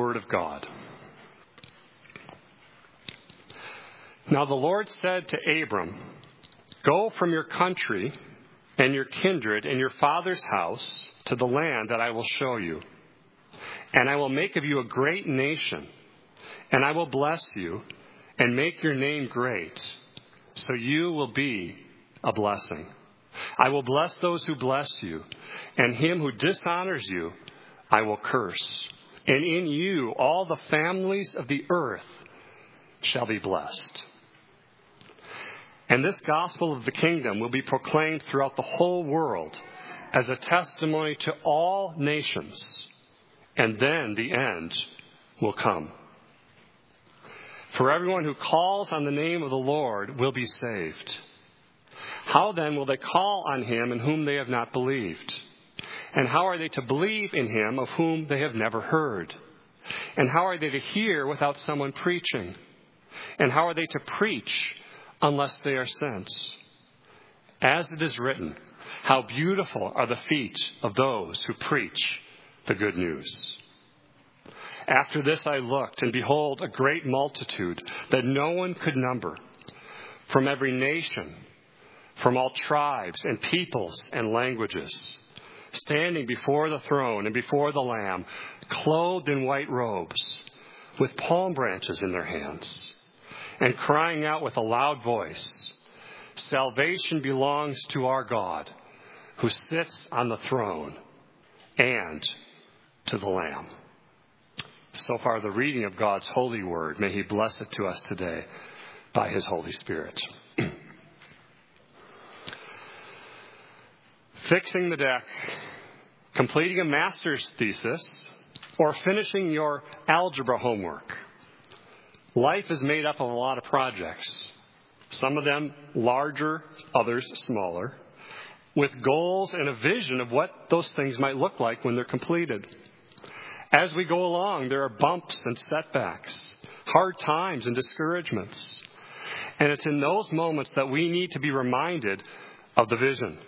word of God. Now the Lord said to Abram, "Go from your country and your kindred and your father's house to the land that I will show you. And I will make of you a great nation, and I will bless you and make your name great, so you will be a blessing. I will bless those who bless you, and him who dishonors you I will curse. And in you all the families of the earth shall be blessed." And this gospel of the kingdom will be proclaimed throughout the whole world as a testimony to all nations, and then the end will come. For everyone who calls on the name of the Lord will be saved. How then will they call on him in whom they have not believed? And how are they to believe in him of whom they have never heard? And how are they to hear without someone preaching? And how are they to preach unless they are sent? As it is written, how beautiful are the feet of those who preach the good news. After this I looked, and behold, a great multitude that no one could number, from every nation, from all tribes and peoples and languages, standing before the throne and before the Lamb, clothed in white robes, with palm branches in their hands, and crying out with a loud voice, "Salvation belongs to our God, who sits on the throne, and to the Lamb." So far, the reading of God's holy word. May he bless it to us today by his Holy Spirit. Fixing the deck, completing a master's thesis, or finishing your algebra homework. Life is made up of a lot of projects, some of them larger, others smaller, with goals and a vision of what those things might look like when they're completed. As we go along, there are bumps and setbacks, hard times and discouragements. And it's in those moments that we need to be reminded of the vision.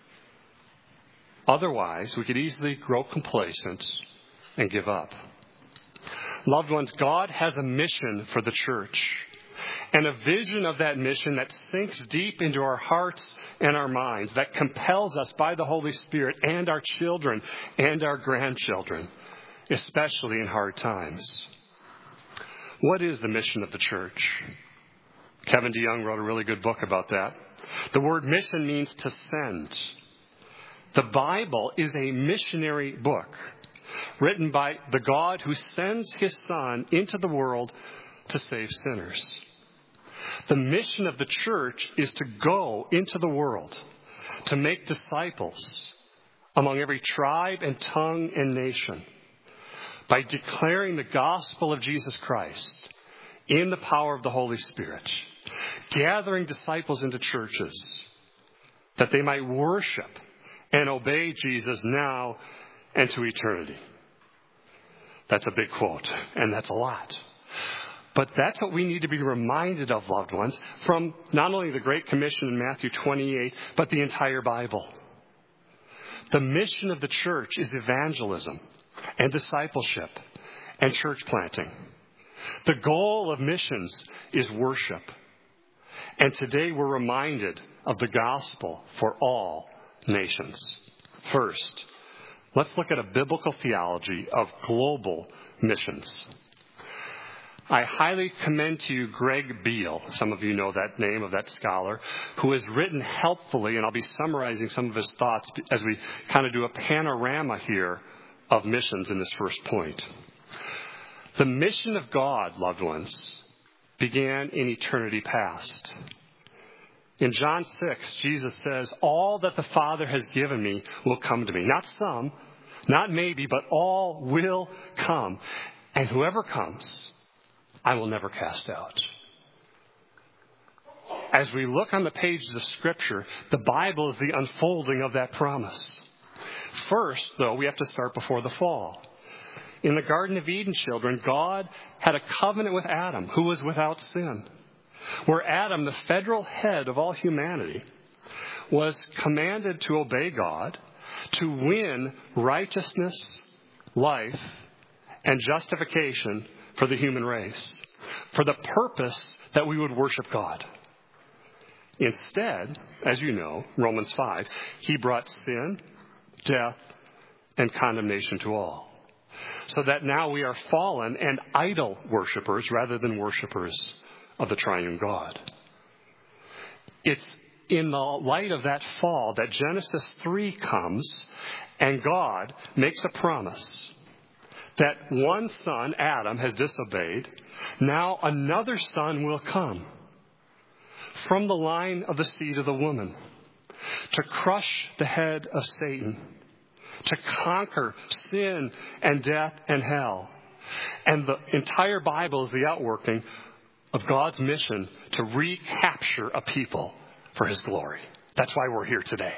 Otherwise, we could easily grow complacent and give up. Loved ones, God has a mission for the church, and a vision of that mission that sinks deep into our hearts and our minds, that compels us by the Holy Spirit and our children and our grandchildren, especially in hard times. What is the mission of the church? Kevin DeYoung wrote a really good book about that. The word mission means to send. The Bible is a missionary book written by the God who sends his Son into the world to save sinners. The mission of the church is to go into the world, to make disciples among every tribe and tongue and nation, by declaring the gospel of Jesus Christ in the power of the Holy Spirit, gathering disciples into churches that they might worship and obey Jesus now and to eternity. That's a big quote, and that's a lot. But that's what we need to be reminded of, loved ones, from not only the Great Commission in Matthew 28, but the entire Bible. The mission of the church is evangelism and discipleship and church planting. The goal of missions is worship. And today we're reminded of the gospel for all nations. First, let's look at a biblical theology of global missions. I highly commend to you Greg Beale. Some of you know that name of that scholar, who has written helpfully, and I'll be summarizing some of his thoughts as we kind of do a panorama here of missions in this first point. The mission of God, loved ones, began in eternity past. In John 6, Jesus says, "All that the Father has given me will come to me." Not some, not maybe, but all will come. And whoever comes, I will never cast out. As we look on the pages of Scripture, the Bible is the unfolding of that promise. First, though, we have to start before the fall. In the Garden of Eden, children, God had a covenant with Adam, who was without sin, where Adam, the federal head of all humanity, was commanded to obey God, to win righteousness, life, and justification for the human race, for the purpose that we would worship God. Instead, as you know, Romans 5, he brought sin, death, and condemnation to all. So that now we are fallen and idol worshipers rather than worshipers of the triune God. It's in the light of that fall that Genesis 3 comes and God makes a promise that one son, Adam, has disobeyed. Now another son will come from the line of the seed of the woman to crush the head of Satan, to conquer sin and death and hell. And the entire Bible is the outworking of God's mission to recapture a people for his glory. That's why we're here today.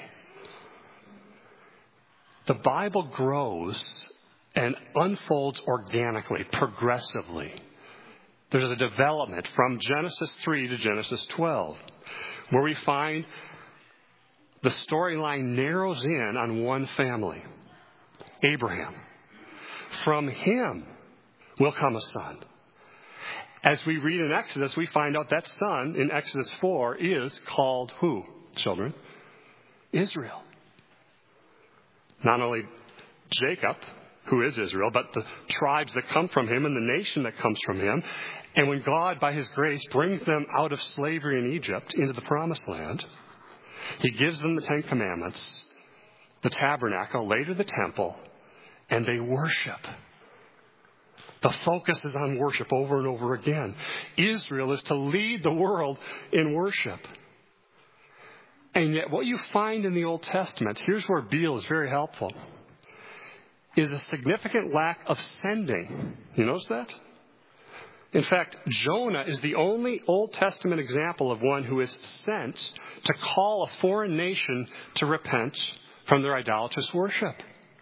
The Bible grows and unfolds organically, progressively. There's a development from Genesis 3 to Genesis 12, where we find the storyline narrows in on one family, Abraham. From him will come a son. As we read in Exodus, we find out that son in Exodus 4 is called who, children? Israel. Not only Jacob, who is Israel, but the tribes that come from him and the nation that comes from him. And when God, by his grace, brings them out of slavery in Egypt into the promised land, he gives them the Ten Commandments, the tabernacle, later the temple, and they worship. The focus is on worship over and over again. Israel is to lead the world in worship. And yet what you find in the Old Testament, here's where Beale is very helpful, is a significant lack of sending. You notice that? In fact, Jonah is the only Old Testament example of one who is sent to call a foreign nation to repent from their idolatrous worship.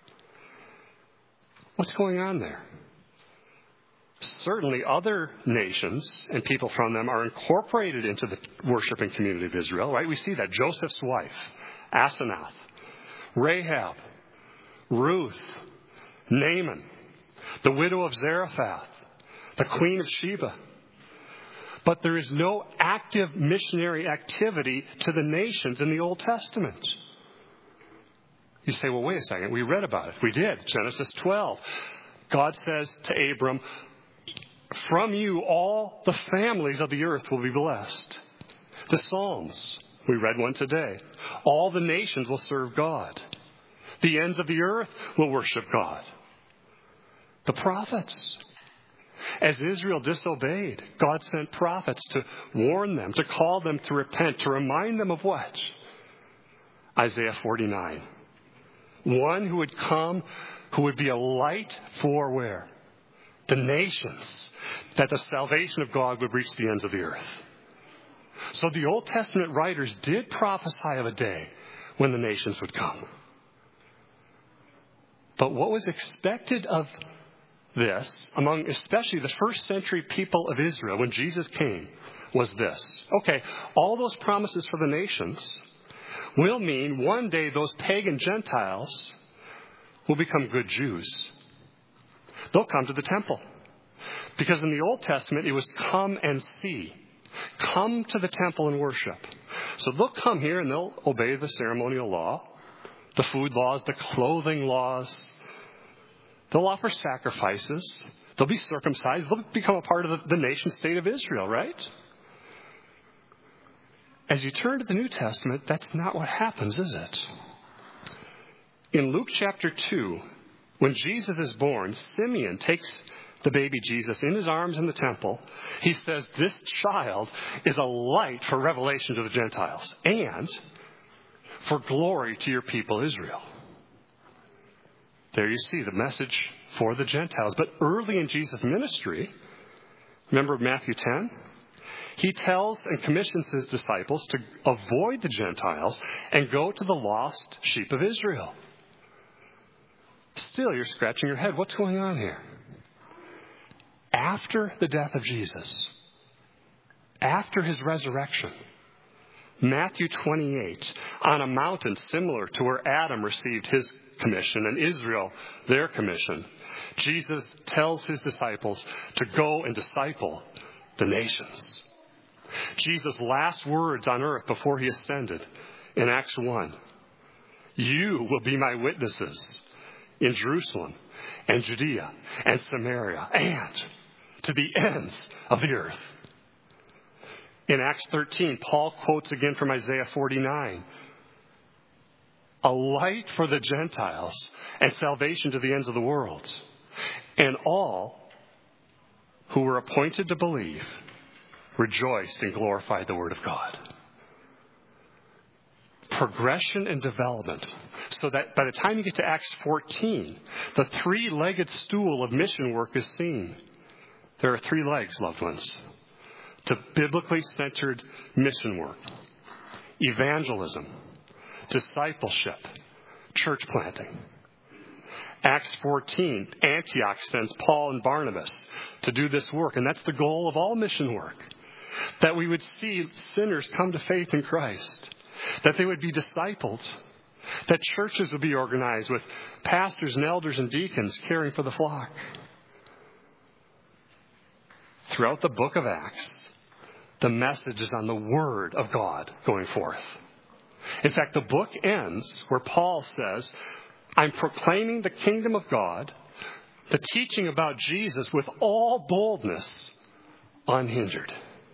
What's going on there? Certainly other nations and people from them are incorporated into the worshiping community of Israel, right? We see that. Joseph's wife, Asenath, Rahab, Ruth, Naaman, the widow of Zarephath, the queen of Sheba. But there is no active missionary activity to the nations in the Old Testament. You say, well, wait a second. We read about it. We did. Genesis 12. God says to Abram, from you all the families of the earth will be blessed. The Psalms, we read one today. All the nations will serve God. The ends of the earth will worship God. The prophets. As Israel disobeyed, God sent prophets to warn them, to call them to repent, to remind them of what? Isaiah 49. One who would come, who would be a light for where? The nations, that the salvation of God would reach the ends of the earth. So the Old Testament writers did prophesy of a day when the nations would come. But what was expected of this, among especially the first century people of Israel when Jesus came, was this. Okay, all those promises for the nations will mean one day those pagan Gentiles will become good Jews. They'll come to the temple. Because in the Old Testament, it was come and see. Come to the temple and worship. So they'll come here and they'll obey the ceremonial law, the food laws, the clothing laws. They'll offer sacrifices. They'll be circumcised. They'll become a part of the nation state of Israel, right? As you turn to the New Testament, that's not what happens, is it? In Luke chapter 2, when Jesus is born, Simeon takes the baby Jesus in his arms in the temple. He says, this child is a light for revelation to the Gentiles and for glory to your people Israel. There you see the message for the Gentiles. But early in Jesus' ministry, remember Matthew 10? He tells and commissions his disciples to avoid the Gentiles and go to the lost sheep of Israel. Still, you're scratching your head. What's going on here? After the death of Jesus, after his resurrection, Matthew 28, on a mountain similar to where Adam received his commission and Israel their commission. Jesus tells his disciples to go and disciple the nations. Jesus' last words on earth before he ascended in Acts 1. You will be my witnesses in Jerusalem and Judea and Samaria and to the ends of the earth. In Acts 13, Paul quotes again from Isaiah 49. A light for the Gentiles and salvation to the ends of the world. And all who were appointed to believe rejoiced and glorified the word of God. Progression and development. So that by the time you get to Acts 14, the three-legged stool of mission work is seen. There are three legs, loved ones, to biblically centered mission work. Evangelism, discipleship, church planting. Acts 14, Antioch sends Paul and Barnabas to do this work, and that's the goal of all mission work. That we would see sinners come to faith in Christ. That they would be discipled. That churches would be organized with pastors and elders and deacons caring for the flock. Throughout the book of Acts, the message is on the Word of God going forth. In fact, the book ends where Paul says, I'm proclaiming the kingdom of God, the teaching about Jesus with all boldness, unhindered.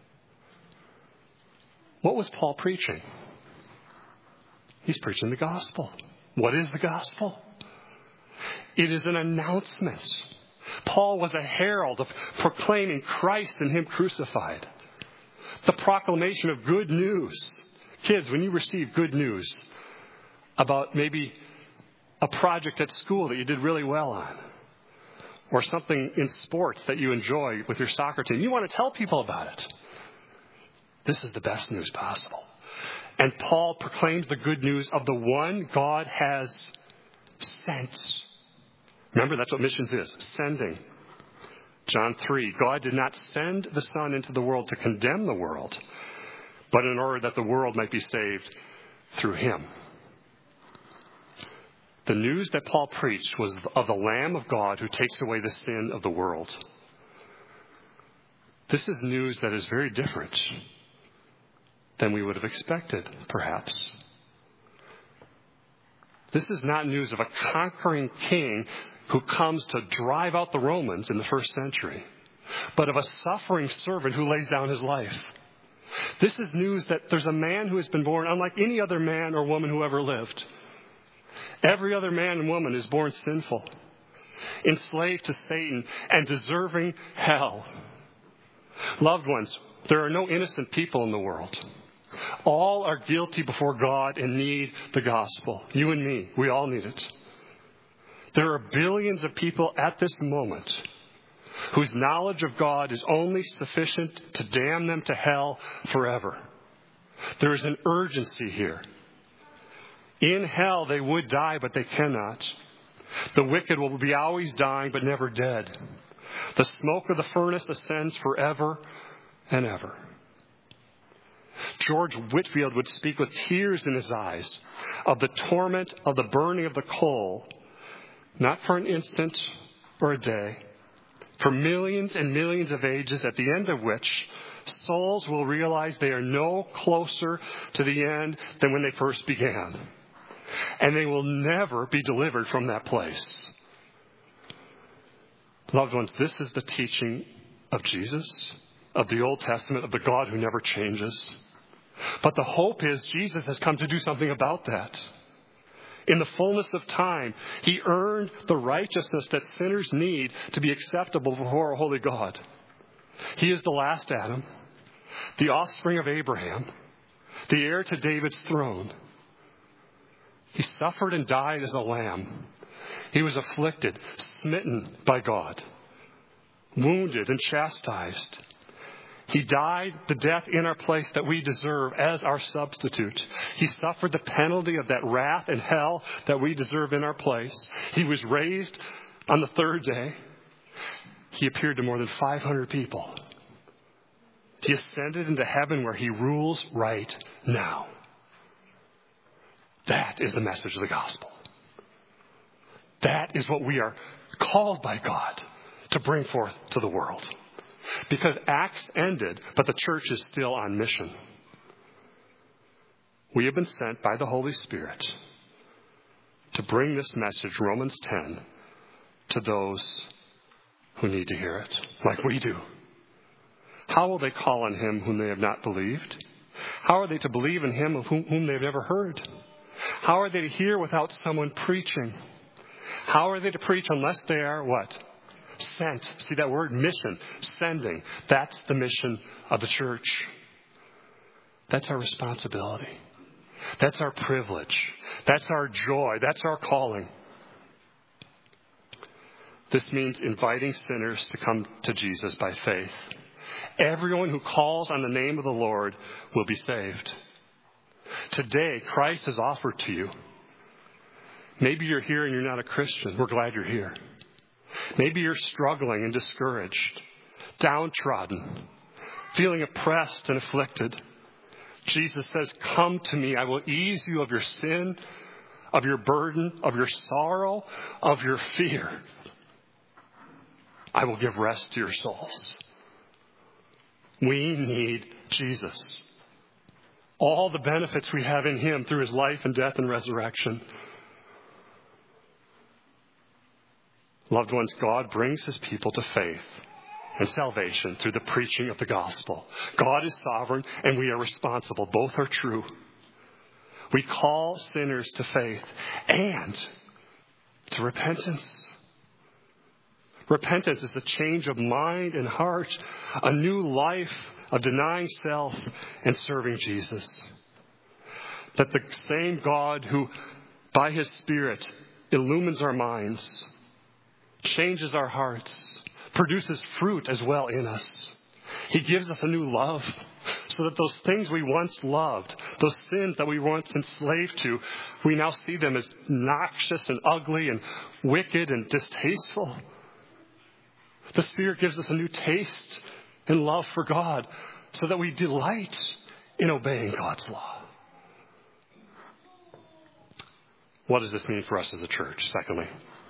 What was Paul preaching? He's preaching the gospel. What is the gospel? It is an announcement. Paul was a herald of proclaiming Christ and him crucified. The proclamation of good news. Kids, when you receive good news about maybe a project at school that you did really well on, or something in sports that you enjoy with your soccer team, you want to tell people about it. This is the best news possible. And Paul proclaims the good news of the one God has sent. Remember, that's what missions is, sending. John 3, God did not send the Son into the world to condemn the world, but in order that the world might be saved through him. The news that Paul preached was of the Lamb of God who takes away the sin of the world. This is news that is very different than we would have expected, perhaps. This is not news of a conquering king who comes to drive out the Romans in the first century, but of a suffering servant who lays down his life. This is news that there's a man who has been born unlike any other man or woman who ever lived. Every other man and woman is born sinful, enslaved to Satan, and deserving hell. Loved ones, there are no innocent people in the world. All are guilty before God and need the gospel. You and me, we all need it. There are billions of people at this moment whose knowledge of God is only sufficient to damn them to hell forever. There is an urgency here. In hell they would die, but they cannot. The wicked will be always dying, but never dead. The smoke of the furnace ascends forever and ever. George Whitefield would speak with tears in his eyes of the torment of the burning of the coal, not for an instant or a day, for millions and millions of ages, at the end of which souls will realize they are no closer to the end than when they first began. And they will never be delivered from that place. Loved ones, this is the teaching of Jesus, of the Old Testament, of the God who never changes. But the hope is Jesus has come to do something about that. In the fullness of time, he earned the righteousness that sinners need to be acceptable before a holy God. He is the last Adam, the offspring of Abraham, the heir to David's throne. He suffered and died as a lamb. He was afflicted, smitten by God, wounded and chastised. He died the death in our place that we deserve as our substitute. He suffered the penalty of that wrath and hell that we deserve in our place. He was raised on the third day. He appeared to more than 500 people. He ascended into heaven where he rules right now. That is the message of the gospel. That is what we are called by God to bring forth to the world. Because Acts ended, but the church is still on mission. We have been sent by the Holy Spirit to bring this message, Romans 10, to those who need to hear it, like we do. How will they call on him whom they have not believed? How are they to believe in him of whom they've never heard? How are they to hear without someone preaching? How are they to preach unless they are what? Sent. See that word? Mission. Sending. That's the mission of the church. That's our responsibility. That's our privilege. That's our joy. That's our calling. This means inviting sinners to come to Jesus by faith. Everyone who calls on the name of the Lord will be saved. Today, Christ has offered to you. Maybe you're here and you're not a Christian. We're glad you're here. Maybe you're struggling and discouraged, downtrodden, feeling oppressed and afflicted. Jesus says, come to me. I will ease you of your sin, of your burden, of your sorrow, of your fear. I will give rest to your souls. We need Jesus. All the benefits we have in him through his life and death and resurrection. Loved ones, God brings his people to faith and salvation through the preaching of the gospel. God is sovereign and we are responsible. Both are true. We call sinners to faith and to repentance. Repentance is a change of mind and heart, a new life of denying self and serving Jesus. That the same God who, by his Spirit, illumines our minds, changes our hearts, produces fruit as well in us. He gives us a new love so that those things we once loved, those sins that we once enslaved to, we now see them as noxious and ugly and wicked and distasteful. The Spirit gives us a new taste and love for God so that we delight in obeying God's law. What does this mean for us as a church? Secondly,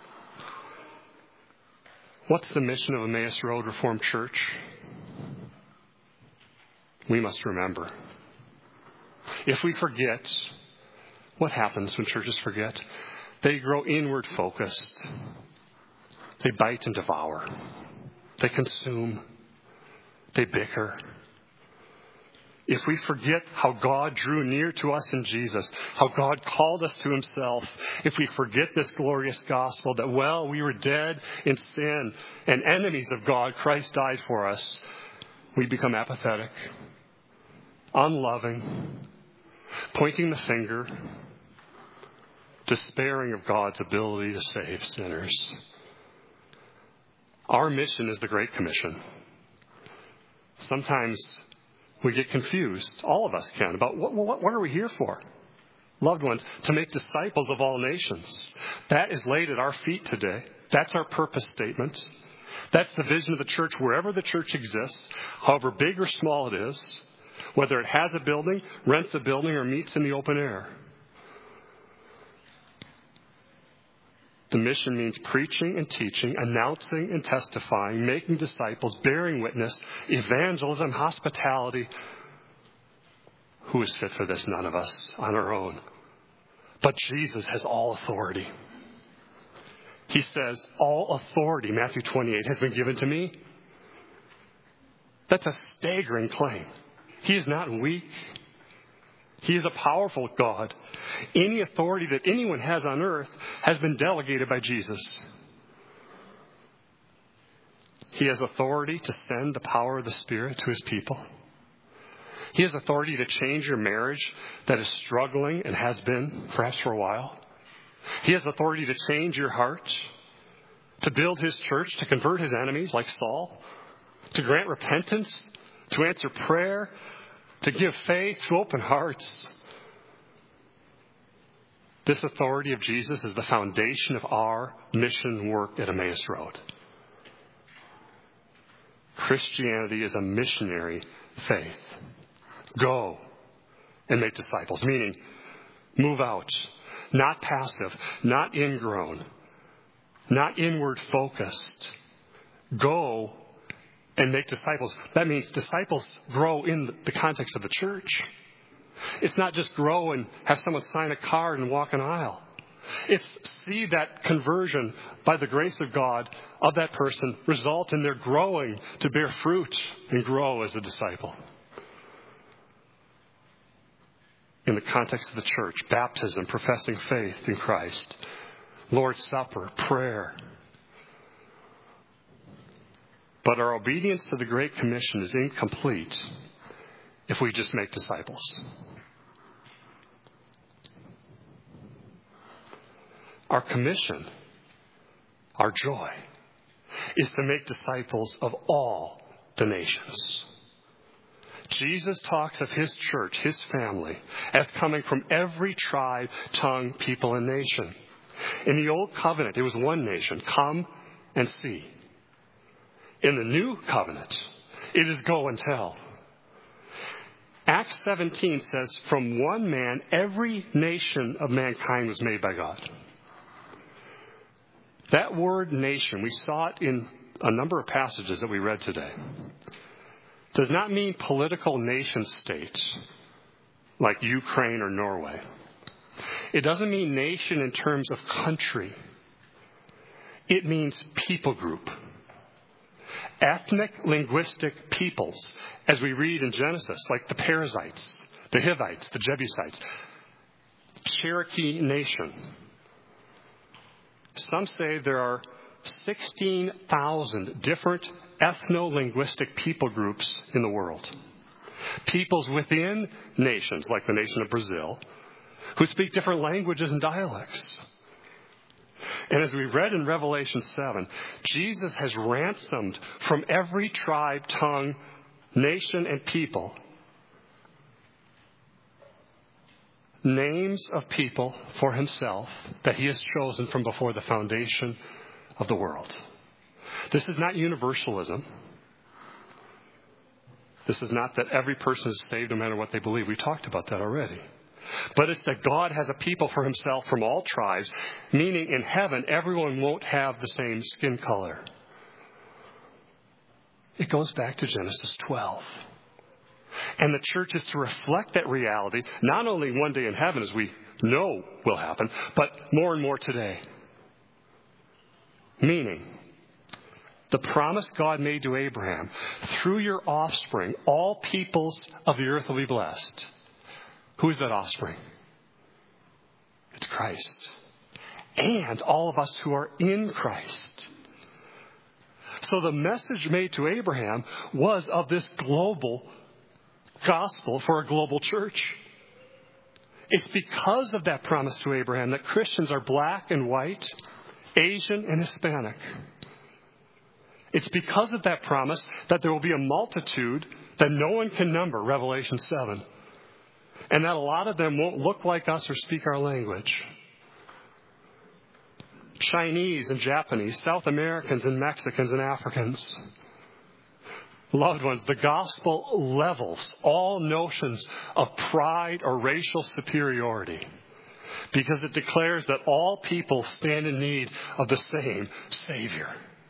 what's the mission of Emmaus Road Reformed Church? We must remember. If we forget, what happens when churches forget? They grow inward focused. They bite and devour. They consume. They bicker. If we forget how God drew near to us in Jesus, how God called us to himself, if we forget this glorious gospel that while we were dead in sin and enemies of God, Christ died for us, we become apathetic, unloving, pointing the finger, despairing of God's ability to save sinners. Our mission is the Great Commission. Sometimes we get confused, all of us can, about what are we here for? Loved ones, to make disciples of all nations. That is laid at our feet today. That's our purpose statement. That's the vision of the church wherever the church exists, however big or small it is, whether it has a building, rents a building, or meets in the open air. The mission means preaching and teaching, announcing and testifying, making disciples, bearing witness, evangelism, hospitality. Who is fit for this? None of us on our own. But Jesus has all authority. He says, all authority, Matthew 28, has been given to me. That's a staggering claim. He is not weak. He is a powerful God. Any authority that anyone has on earth has been delegated by Jesus. He has authority to send the power of the Spirit to his people. He has authority to change your marriage that is struggling and has been perhaps for a while. He has authority to change your heart, to build his church, to convert his enemies like Saul, to grant repentance, to answer prayer, to give faith, to open hearts. This authority of Jesus is the foundation of our mission work at Emmaus Road. Christianity is a missionary faith. Go and make disciples, meaning move out, not passive, not ingrown, not inward focused. Go and make disciples. That means disciples grow in the context of the church. It's not just grow and have someone sign a card and walk an aisle. It's see that conversion by the grace of God of that person result in their growing to bear fruit and grow as a disciple. In the context of the church, baptism, professing faith in Christ, Lord's Supper, prayer. But our obedience to the Great Commission is incomplete if we just make disciples. Our commission, our joy, is to make disciples of all the nations. Jesus talks of his church, his family, as coming from every tribe, tongue, people, and nation. In the Old Covenant, it was one nation, come and see. In the New Covenant, it is go and tell. Acts 17 says, from one man, every nation of mankind was made by God. That word nation, we saw it in a number of passages that we read today, does not mean political nation states like Ukraine or Norway. It doesn't mean nation in terms of country. It means people group. Ethnic, linguistic peoples, as we read in Genesis, like the Perizzites, the Hivites, the Jebusites, Cherokee Nation. Some say there are 16,000 different ethno-linguistic people groups in the world. Peoples within nations, like the nation of Brazil, who speak different languages and dialects. And as we read in Revelation 7, Jesus has ransomed from every tribe, tongue, nation, and people names of people for himself that he has chosen from before the foundation of the world. This is not universalism. This is not that every person is saved no matter what they believe. We talked about that already. But it's that God has a people for himself from all tribes, meaning in heaven everyone won't have the same skin color. It goes back to Genesis 12. And the church is to reflect that reality, not only one day in heaven, as we know will happen, but more and more today. Meaning, the promise God made to Abraham, through your offspring, all peoples of the earth will be blessed. Who is that offspring? It's Christ. And all of us who are in Christ. So the message made to Abraham was of this global gospel for a global church. It's because of that promise to Abraham that Christians are black and white, Asian and Hispanic. It's because of that promise that there will be a multitude that no one can number, Revelation 7. And that a lot of them won't look like us or speak our language. Chinese and Japanese, South Americans and Mexicans and Africans. Loved ones, the gospel levels all notions of pride or racial superiority because it declares that all people stand in need of the same Savior.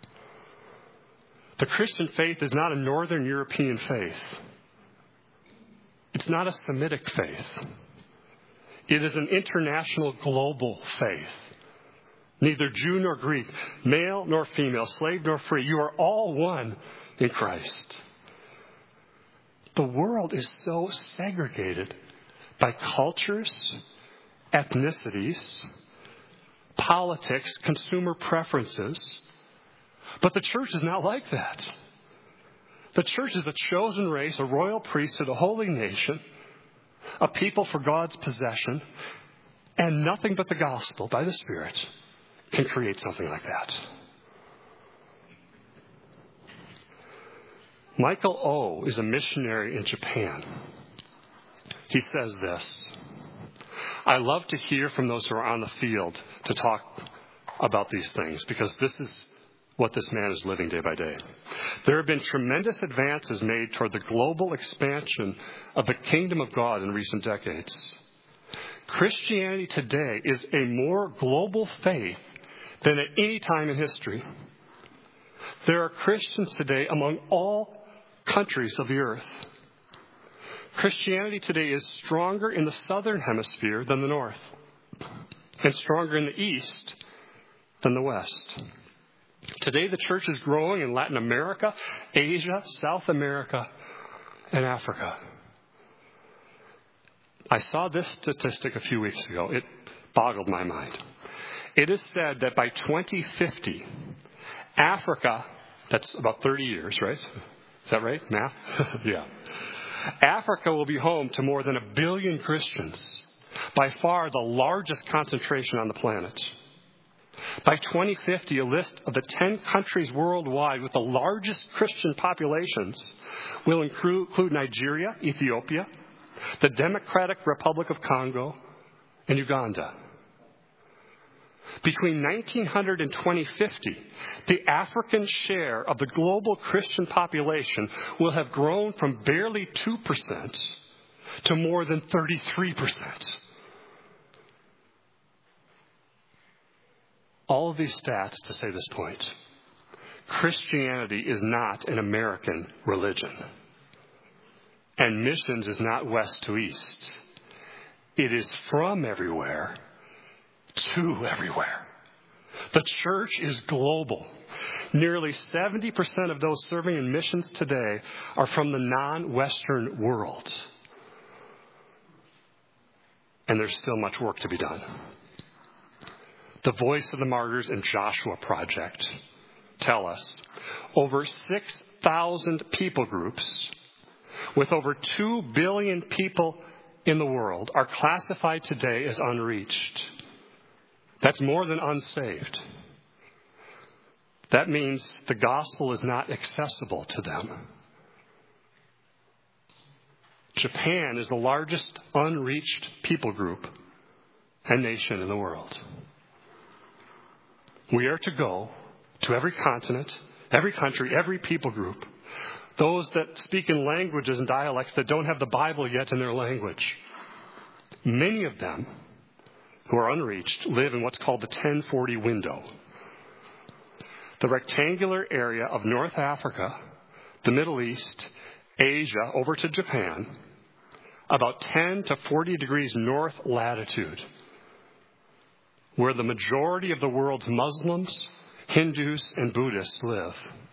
The Christian faith is not a Northern European faith. It's not a Semitic faith. It is an international global faith. Neither Jew nor Greek, male nor female, slave nor free. You are all one in Christ. The world is so segregated by cultures, ethnicities, politics, consumer preferences. But the church is not like that. The church is a chosen race, a royal priesthood, a holy nation, a people for God's possession, and nothing but the gospel by the Spirit can create something like that. Michael O. is a missionary in Japan. He says this: I love to hear from those who are on the field to talk about these things, because this is what this man is living day by day. There have been tremendous advances made toward the global expansion of the kingdom of God in recent decades. Christianity today is a more global faith than at any time in history. There are Christians today among all countries of the earth. Christianity today is stronger in the southern hemisphere than the north, and stronger in the east than the west. Today the church is growing in Latin America, Asia, South America, and Africa. I saw this statistic a few weeks ago. It boggled my mind. It is said that by 2050, Africa, that's about 30 years, right? Is that right? Math? Yeah. Africa will be home to more than 1 billion Christians, by far the largest concentration on the planet. By 2050, a list of the 10 countries worldwide with the largest Christian populations will include Nigeria, Ethiopia, the Democratic Republic of Congo, and Uganda. Between 1900 and 2050, the African share of the global Christian population will have grown from barely 2% to more than 33%. All of these stats to say this point. Christianity is not an American religion. And missions is not west to east. It is from everywhere to everywhere. The church is global. Nearly 70% of those serving in missions today are from the non-Western world. And there's still much work to be done. The Voice of the Martyrs and Joshua Project tell us over 6,000 people groups with over 2 billion people in the world are classified today as unreached. That's more than unsaved. That means the gospel is not accessible to them. Japan is the largest unreached people group and nation in the world. We are to go to every continent, every country, every people group. Those that speak in languages and dialects that don't have the Bible yet in their language. Many of them who are unreached live in what's called the 1040 window. The rectangular area of North Africa, the Middle East, Asia, over to Japan, about 10 to 40 degrees north latitude, where the majority of the world's Muslims, Hindus, and Buddhists live.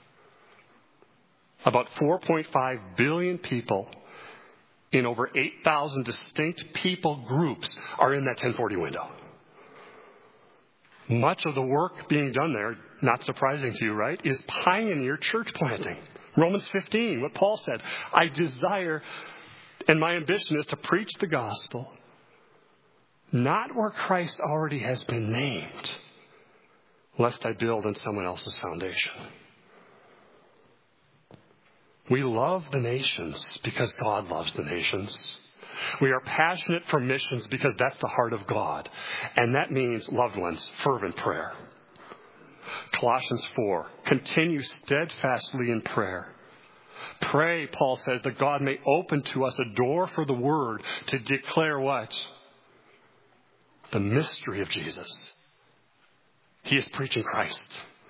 About 4.5 billion people in over 8,000 distinct people groups are in that 1040 window. Much of the work being done there, not surprising to you, right, is pioneer church planting. Romans 15, what Paul said, I desire and my ambition is to preach the gospel, not where Christ already has been named, lest I build on someone else's foundation. We love the nations because God loves the nations. We are passionate for missions because that's the heart of God. And that means, loved ones, fervent prayer. Colossians 4, continue steadfastly in prayer. Pray, Paul says, that God may open to us a door for the word to declare what? The mystery of Jesus. He is preaching Christ.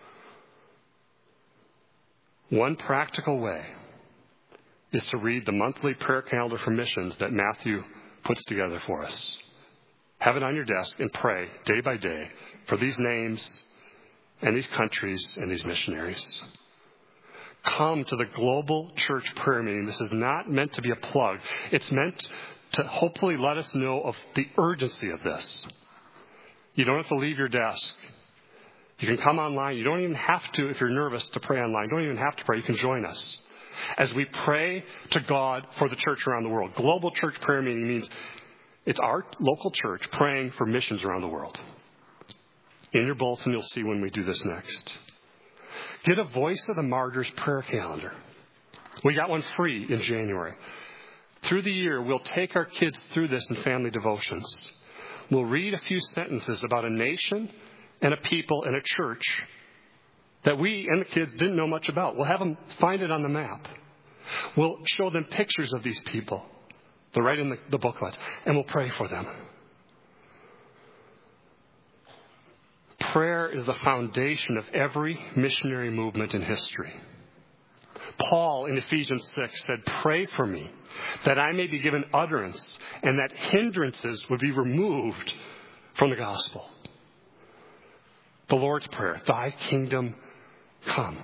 One practical way is to read the monthly prayer calendar for missions that Matthew puts together for us. Have it on your desk and pray day by day for these names and these countries and these missionaries. Come to the global church prayer meeting. This is not meant to be a plug. It's meant to hopefully let us know of the urgency of this. You don't have to leave your desk. You can come online. You don't even have to, if you're nervous, to pray online. You don't even have to pray. You can join us as we pray to God for the church around the world. Global church prayer meeting means it's our local church praying for missions around the world. In your bulletin, you'll see when we do this next. Get a Voice of the Martyrs prayer calendar. We got one free in January. Through the year, we'll take our kids through this in family devotions. We'll read a few sentences about a nation and a people and a church that we and the kids didn't know much about. We'll have them find it on the map. We'll show them pictures of these people. They're right in the booklet. And we'll pray for them. Prayer is the foundation of every missionary movement in history. Paul in Ephesians 6 said, "Pray for me, that I may be given utterance, and that hindrances would be removed from the gospel." The Lord's Prayer, "Thy kingdom come."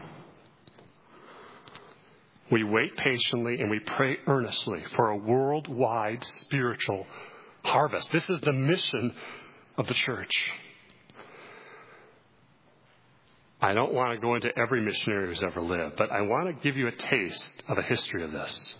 We wait patiently and we pray earnestly for a worldwide spiritual harvest. This is the mission of the church. I don't want to go into every missionary who's ever lived, but I want to give you a taste of a history of this.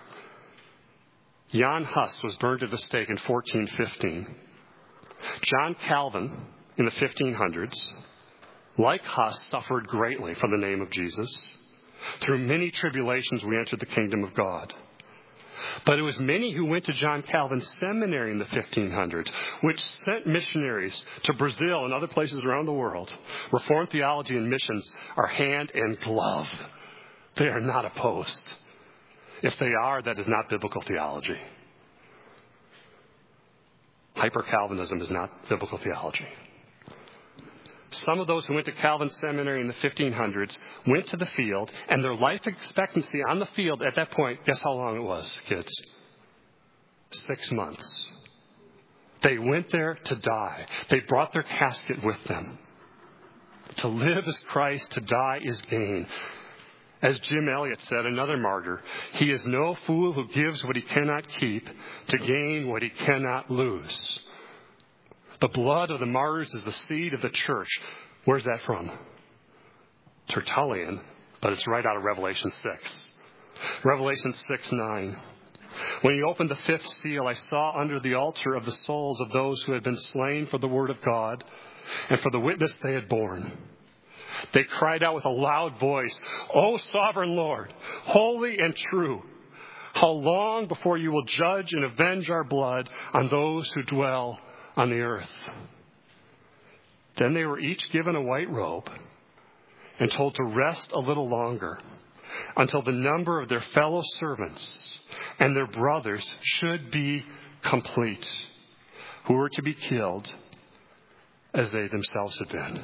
Jan Hus was burned at the stake in 1415. John Calvin, in the 1500s, like Hus, suffered greatly for the name of Jesus. Through many tribulations, we entered the kingdom of God. But it was many who went to John Calvin's seminary in the 1500s, which sent missionaries to Brazil and other places around the world. Reformed theology and missions are hand and glove. They are not opposed. If they are, that is not biblical theology. Hyper-Calvinism is not biblical theology. Some of those who went to Calvin Seminary in the 1500s went to the field, and their life expectancy on the field at that point, guess how long it was, kids? 6 months. They went there to die. They brought their casket with them. To live is Christ, to die is gain. As Jim Elliot said, another martyr, "He is no fool who gives what he cannot keep to gain what he cannot lose." The blood of the martyrs is the seed of the church. Where's that from? Tertullian, but it's right out of Revelation 6. Revelation 6:9. "When he opened the fifth seal, I saw under the altar of the souls of those who had been slain for the word of God and for the witness they had borne. They cried out with a loud voice, 'O sovereign Lord, holy and true, how long before you will judge and avenge our blood on those who dwell on the earth?' Then they were each given a white robe and told to rest a little longer until the number of their fellow servants and their brothers should be complete, who were to be killed as they themselves had been."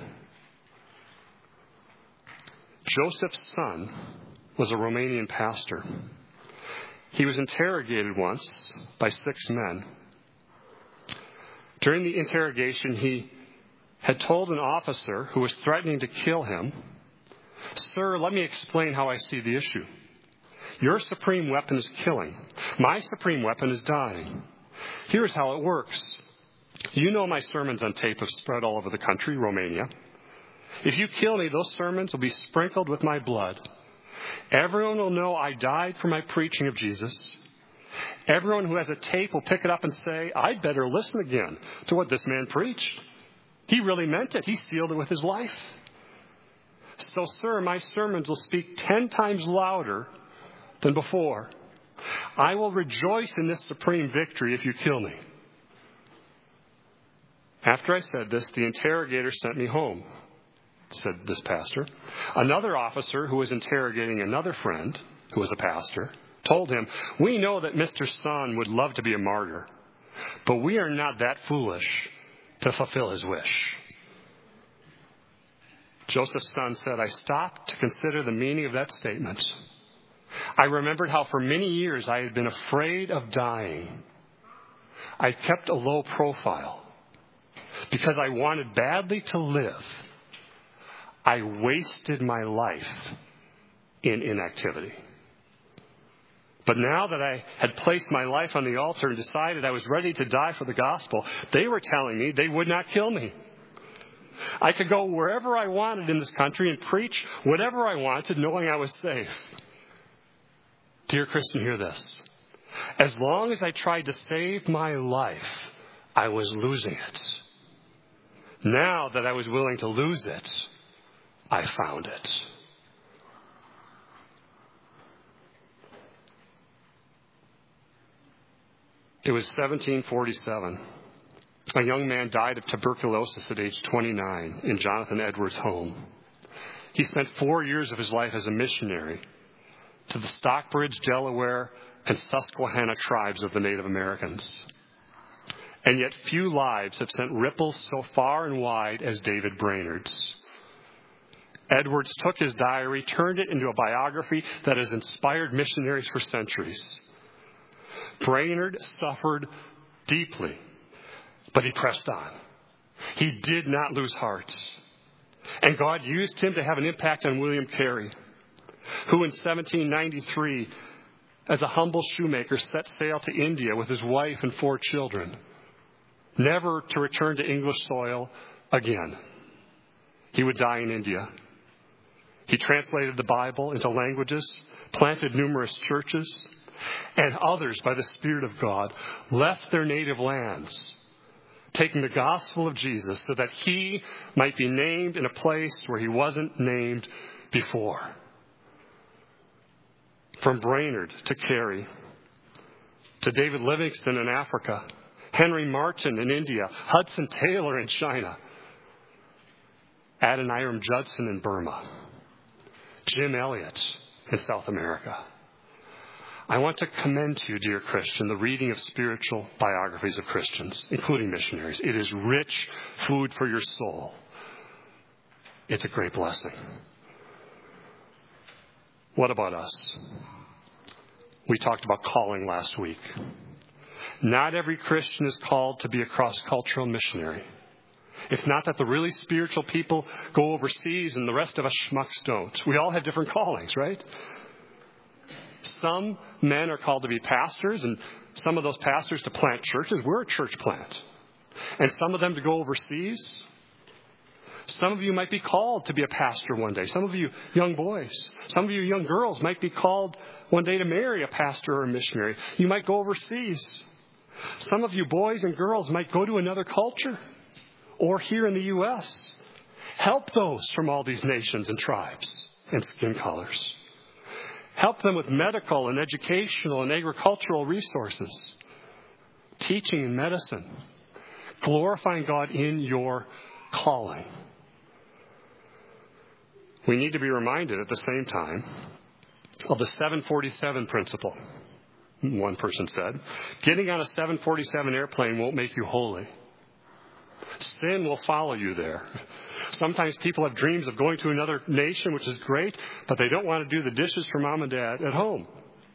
Joseph's son was a Romanian pastor. He was interrogated once by 6 men. During the interrogation, he had told an officer who was threatening to kill him, "Sir, let me explain how I see the issue. Your supreme weapon is killing. My supreme weapon is dying. Here's how it works. You know my sermons on tape have spread all over the country, Romania. If you kill me, those sermons will be sprinkled with my blood. Everyone will know I died for my preaching of Jesus. Everyone who has a tape will pick it up and say, I'd better listen again to what this man preached. He really meant it. He sealed it with his life. So, sir, my sermons will speak 10 times louder than before. I will rejoice in this supreme victory if you kill me." After I said this, the interrogator sent me home, said this pastor. Another officer who was interrogating another friend, who was a pastor, told him, "We know that Mr. Son would love to be a martyr, but we are not that foolish to fulfill his wish." Joseph's son said, "I stopped to consider the meaning of that statement. I remembered how for many years I had been afraid of dying. I kept a low profile because I wanted badly to live. I wasted my life in inactivity. But now that I had placed my life on the altar and decided I was ready to die for the gospel, they were telling me they would not kill me. I could go wherever I wanted in this country and preach whatever I wanted, knowing I was safe." Dear Christian, hear this. As long as I tried to save my life, I was losing it. Now that I was willing to lose it, I found it. It was 1747. A young man died of tuberculosis at age 29 in Jonathan Edwards' home. He spent 4 years of his life as a missionary to the Stockbridge, Delaware, and Susquehanna tribes of the Native Americans. And yet few lives have sent ripples so far and wide as David Brainerd's. Edwards took his diary, turned it into a biography that has inspired missionaries for centuries. Brainerd suffered deeply, but he pressed on. He did not lose heart. And God used him to have an impact on William Carey, who in 1793, as a humble shoemaker, set sail to India with his wife and 4 children, never to return to English soil again. He would die in India. He translated the Bible into languages, planted numerous churches, and others, by the Spirit of God, left their native lands, taking the gospel of Jesus so that he might be named in a place where he wasn't named before. From Brainerd to Carey, to David Livingstone in Africa, Henry Martyn in India, Hudson Taylor in China, Adoniram Judson in Burma, Jim Elliot in South America. I want to commend to you, dear Christian, the reading of spiritual biographies of Christians, including missionaries. It is rich food for your soul. It's a great blessing. What about us? We talked about calling last week. Not every Christian is called to be a cross-cultural missionary. It's not that the really spiritual people go overseas and the rest of us schmucks don't. We all have different callings, right? Some men are called to be pastors, and some of those pastors to plant churches. We're a church plant. And some of them to go overseas. Some of you might be called to be a pastor one day. Some of you young boys, some of you young girls might be called one day to marry a pastor or a missionary. You might go overseas. Some of you boys and girls might go to another culture or here in the U.S. Help those from all these nations and tribes and skin colors. Help them with medical and educational and agricultural resources, teaching and medicine, glorifying God in your calling. We need to be reminded at the same time of the 747 principle. One person said, getting on a 747 airplane won't make you holy. Sin will follow you there. Sometimes people have dreams of going to another nation, which is great, but they don't want to do the dishes for mom and dad at home.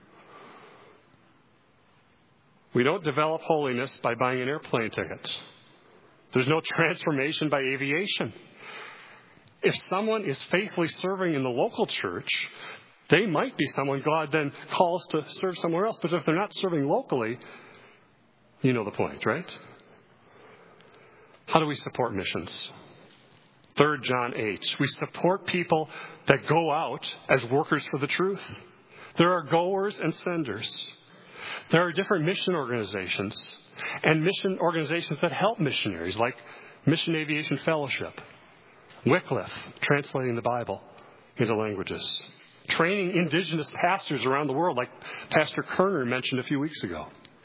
We don't develop holiness by buying an airplane ticket. There's no transformation by aviation. If someone is faithfully serving in the local church, they might be someone God then calls to serve somewhere else. But if they're not serving locally, you know the point, right? How do we support missions? 3 John 8. We support people that go out as workers for the truth. There are goers and senders. There are different mission organizations and mission organizations that help missionaries, like Mission Aviation Fellowship, Wycliffe, translating the Bible into languages, training indigenous pastors around the world, like Pastor Kerner mentioned a few weeks ago.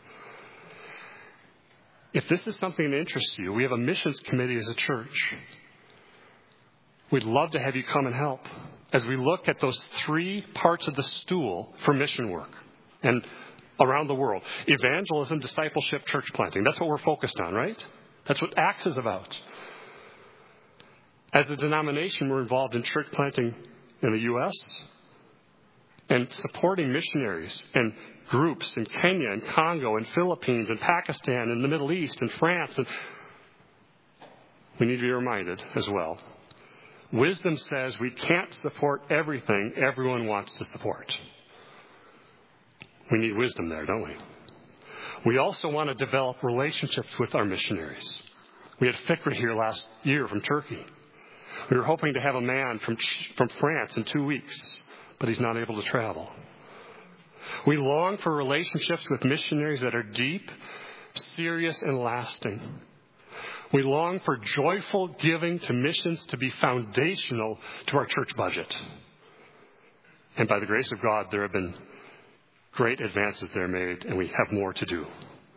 If this is something that interests you, we have a missions committee as a church. We'd love to have you come and help as we look at those 3 parts of the stool for mission work and around the world. Evangelism, discipleship, church planting. That's what we're focused on, right? That's what Acts is about. As a denomination, we're involved in church planting in the U.S. and supporting missionaries and groups in Kenya and Congo and Philippines and Pakistan and the Middle East and France. And we need to be reminded as well. Wisdom says we can't support everything everyone wants to support. We need wisdom there, don't we? We also want to develop relationships with our missionaries. We had Fikri here last year from Turkey. We were hoping to have a man from France in 2 weeks, but he's not able to travel. We long for relationships with missionaries that are deep, serious, and lasting. We long for joyful giving to missions to be foundational to our church budget. And by the grace of God, there have been great advances there made, and we have more to do.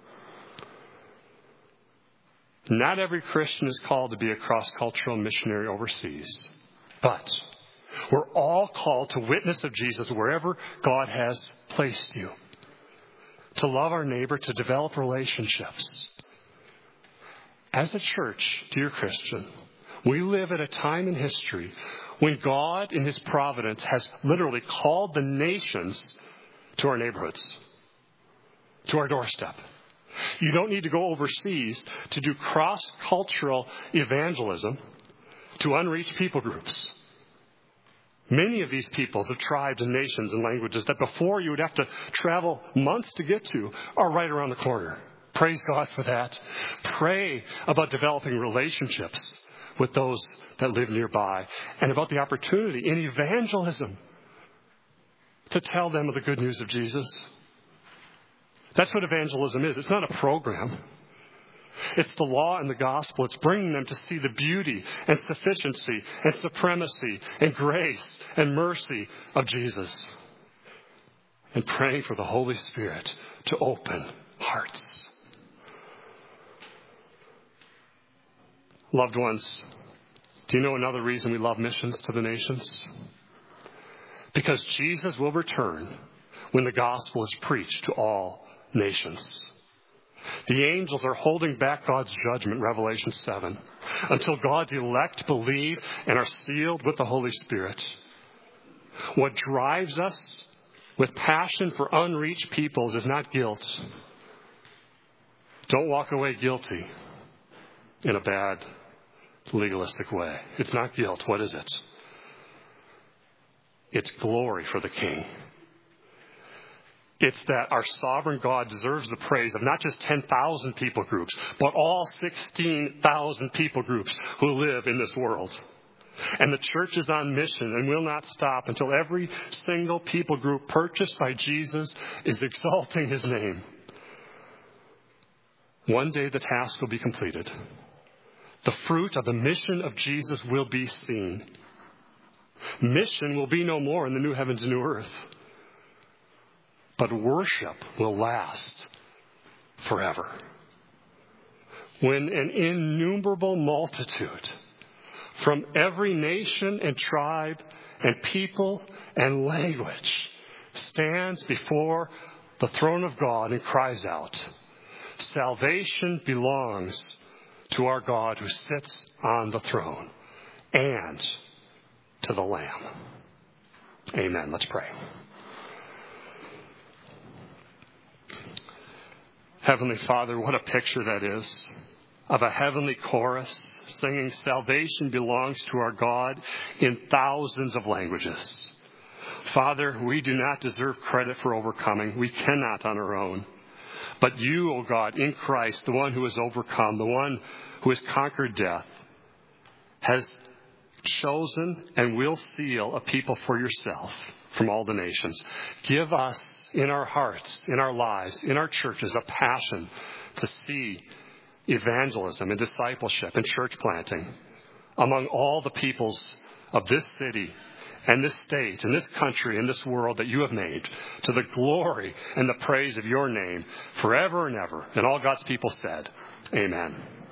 Not every Christian is called to be a cross-cultural missionary overseas, but we're all called to witness of Jesus wherever God has placed you, to love our neighbor, to develop relationships, As a church, dear Christian, we live at a time in history when God, in His providence, has literally called the nations to our neighborhoods, to our doorstep. You don't need to go overseas to do cross-cultural evangelism to unreached people groups. Many of these peoples of tribes and nations and languages that before you would have to travel months to get to are right around the corner. Praise God for that. Pray about developing relationships with those that live nearby and about the opportunity in evangelism to tell them of the good news of Jesus. That's what evangelism is. It's not a program. It's the law and the gospel. It's bringing them to see the beauty and sufficiency and supremacy and grace and mercy of Jesus. And praying for the Holy Spirit to open hearts. Loved ones, do you know another reason we love missions to the nations? Because Jesus will return when the gospel is preached to all nations. The angels are holding back God's judgment, Revelation 7, until God's elect believe and are sealed with the Holy Spirit. What drives us with passion for unreached peoples is not guilt. Don't walk away guilty in a bad, legalistic way. It's not guilt. What is it? It's glory for the King. It's that our sovereign God deserves the praise of not just 10,000 people groups, but all 16,000 people groups who live in this world. And the church is on mission and will not stop until every single people group purchased by Jesus is exalting His name. One day the task will be completed. The fruit of the mission of Jesus will be seen. Mission will be no more in the new heavens and new earth. But worship will last forever. When an innumerable multitude from every nation and tribe and people and language stands before the throne of God and cries out, "Salvation belongs to our God who sits on the throne and to the Lamb." Amen. Let's pray. Heavenly Father, what a picture that is of a heavenly chorus singing salvation belongs to our God in thousands of languages. Father, we do not deserve credit for overcoming. We cannot on our own. But you, O God, in Christ, the one who has overcome, the one who has conquered death, has chosen and will seal a people for yourself from all the nations. Give us in our hearts, in our lives, in our churches, a passion to see evangelism and discipleship and church planting among all the peoples of this city and this state and this country and this world that you have made, to the glory and the praise of your name forever and ever. And all God's people said, amen.